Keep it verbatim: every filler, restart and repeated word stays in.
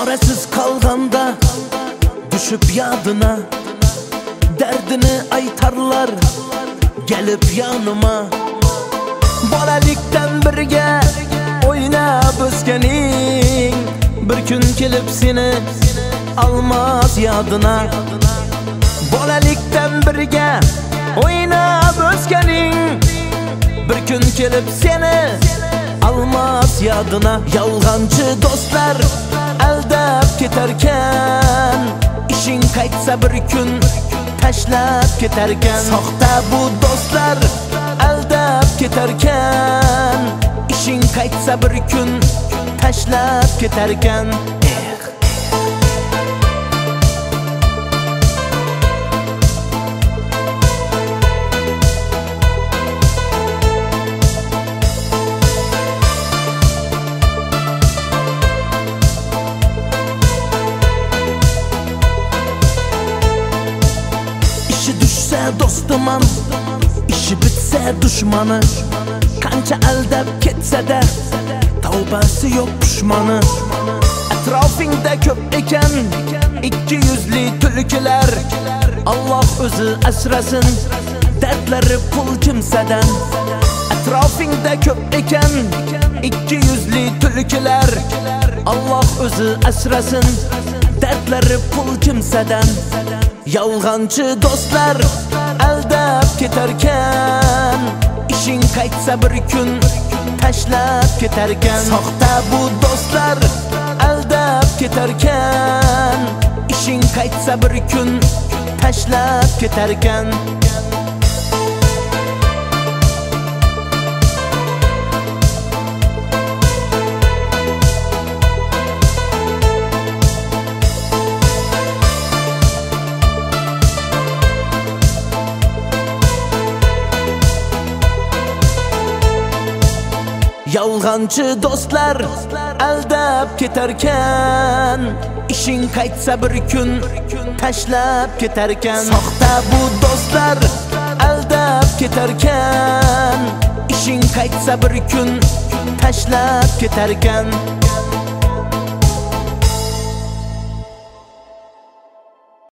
çaresiz qolganda düşüp yadına, derdini aytarlar gelip yanıma. Bolalikdan birga o'ynab o'sganing bir kun kelib seni almaz yadına. Bolalikdan birga o'ynab o'sganing bir kun kelib seni almaz yadına. Yolg'onchi do'stlar aldab ketarkan, ishing qaytsa bir kun tashlab ketarkan. Soxta bu do'stlar aldab ketarkan, ishing qaytsa bir kun tashlab ketarkan. Do'stiman, ishi bitsa dushmani, qancha aldab ketsa-da tavbasi yo'q pushmoni. Atrofingda ko'p ekan ikki yuzli tulkilar, Alloh o'zi asrasin dardlari pul kimsadan. Atrofingda ko'p ekan ikki yuzli tulkilar, Alloh o'zi asrasin dardlari pul kimsadan. Yolg'onchi do'stlar aldab ketarkan, ishing qaytsa bir kun tashlab ketarkan. Soxta bu do'stlar aldab ketarkan, ishing qaytsa bir kun tashlab ketarkan. Yolg'onchi do'stlar aldab ketarkan, ishing qaytsa bir kun tashlab ketarkan. Soxta bu do'stlar aldab ketarkan, ishing qaytsa bir kun tashlab ketarkan.